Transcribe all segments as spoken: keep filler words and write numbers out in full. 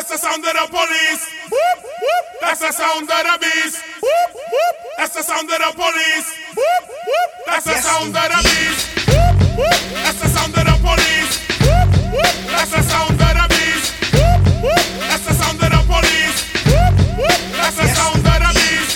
That's the sound of the police. Whoop, whoop. That's the sound of the beast. Whoop, whoop. That's the sound of the police. Whoop, whoop. That's the Yes, sound of the indeed. beast. Whoop, whoop. That's the sound of the police. Whoop, whoop. That's the sound of the beast. Whoop, whoop. That's the sound of the police. Whoop, whoop. That's the Yes, sound of the indeed. beast.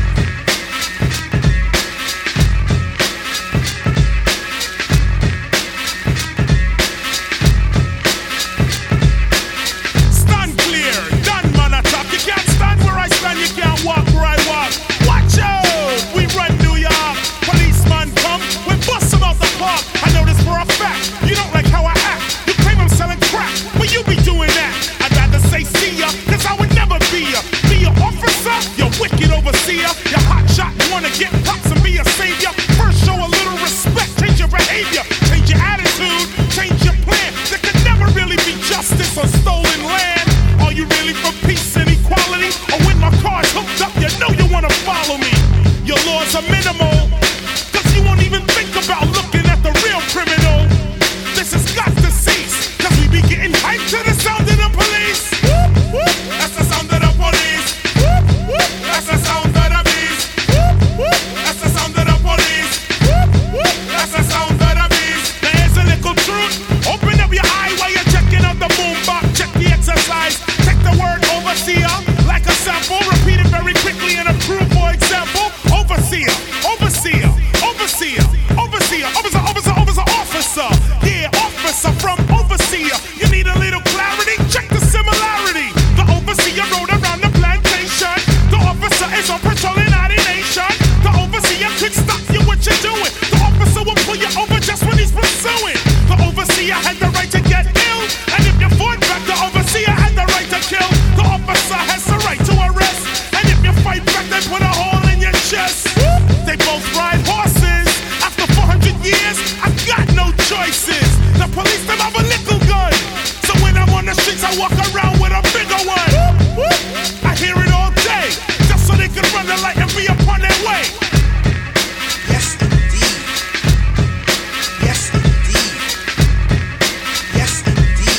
Stand clear, done man attack. You can't stand where I stand, you can't walk where I walk. Watch out, we run New York. Policeman come, we bust them out the park. I know this for a fact, you don't like how I act. You claim I'm selling crack, but you be doing that. I'd rather say see ya, cause I would never be ya. Be your officer, you wicked overseer. You hot shot, wanna get pops and be a savior. First show a little respect, change your behavior. Change your attitude, change your plan. There could never really be justice on stolen land. Are you really for peace and equality? Or when my car's hooked up, you know you wanna follow me. Your laws are minimal, cause you won't even think about looking at the real criminal. This has got to cease, cause we be getting hyped to the sound of the police. Whoop, whoop. That's the sound of the police. Whoop, whoop. That's the sound of the beast. Whoop, whoop. That's the sound of the police. Whoop, whoop. That's the sound of the beast. There's a little truth. Open up your eye while you're checking out the boombox. Check the exercise. Take the word overseer like a sample. Repeat it very quickly and approve, for example. Overseer, overseer, overseer, overseer, officer, officer, officer, officer. Yeah, officer from overseer. You need a little clarity? Check the similarity. The overseer rode around the plantation. The officer is on patrol in our nation. The overseer could stop you what you're doing. The officer will pull you over just when he's pursuing. The overseer had the right to get ill. And if you fought back, the overseer had the right to kill. The officer has the right to arrest. And if you fight back, they put a hole in your chest. They both ride horses. After four hundred years, I've got no choices. The police, them have a little gun. So when I'm on the streets, I walk around with a bigger one. I hear it all day, just so they can run the light and be upon their way. Yes, indeed. Yes, indeed. Yes, indeed.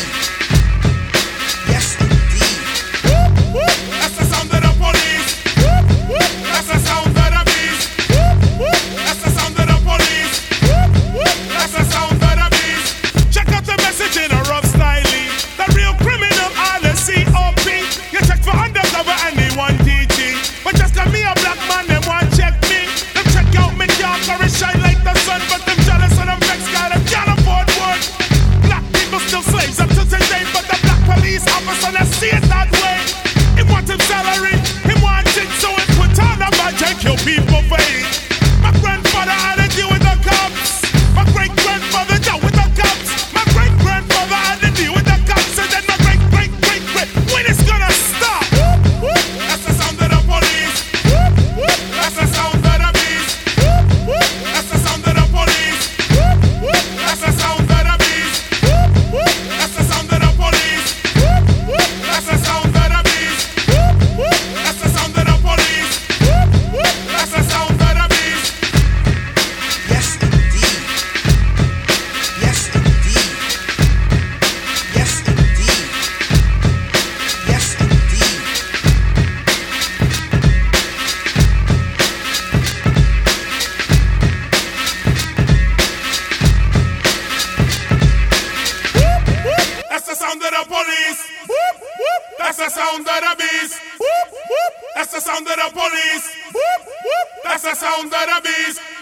Yes, indeed. Whoop, whoop. That's the sound of the police. Whoop, whoop. That's the sound of the beast. Whoop, whoop. That's the sound of the police. Whoop, whoop. That's the sound of the beast. Check out the message in a rough style. The real criminal are the C O P. You check for undercover and they want D G. But just cause me a black man, they want check me. Them check out me dark or it shine like the sun. But them jealous and them vexed, got them can't afford one. Black people still slaves up to today. But the black police officer, let's see it that way. He want him salary, he want it, so he put on a badge and kill people for it. My grandfather had to deal with the cops. My great grandfather dealt with the cops. My great grandfather had to deal with the cops. And then my great great great great. When it's gonna stop? Whoop, whoop. That's the sound of the police. Whoop, whoop. That's the sound of the beast. Whoop, whoop. That's the sound of the police. Whoop, whoop. That's the sound of the beast. Whoop, whoop. That's the sound of the police. Whoop, whoop. That's the sound of the beast. Whoop, whoop. That's the sound of the police. Whoop, whoop. That's the sound of the beast. Yes, indeed. Yes, indeed. Yes, indeed. Yes, indeed. Whoop, whoop. That's the sound of the police. Whoop, whoop. That's the sound of the beast. Whoop, whoop. That's the sound of the police. Whoop, whoop. That's the sound of the beast.